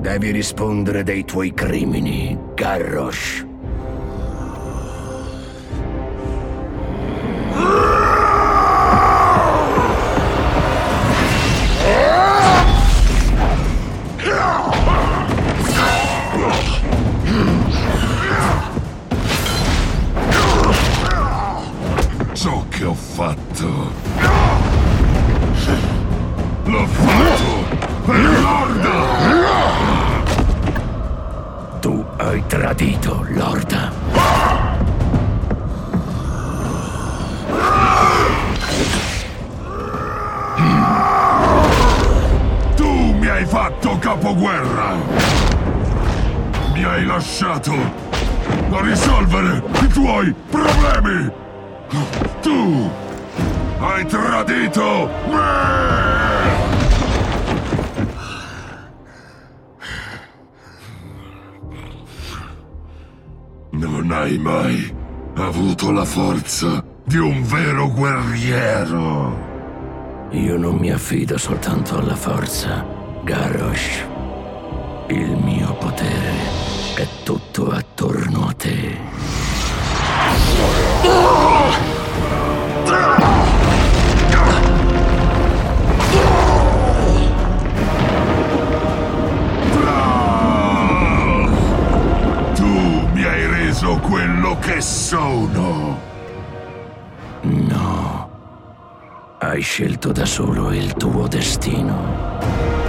Devi rispondere dei tuoi crimini, Garrosh. Ciò che ho fatto... l'ho fatto per Lorda! Tu hai tradito Lorda. Tu mi hai fatto capoguerra! Mi hai lasciato a risolvere i tuoi problemi! Tu hai tradito me! Non hai mai avuto la forza di un vero guerriero. Io non mi affido soltanto alla forza, Garrosh. Il mio potere è tutto attorno a te. Tu mi hai reso quello che sono. No. Hai scelto da solo il tuo destino.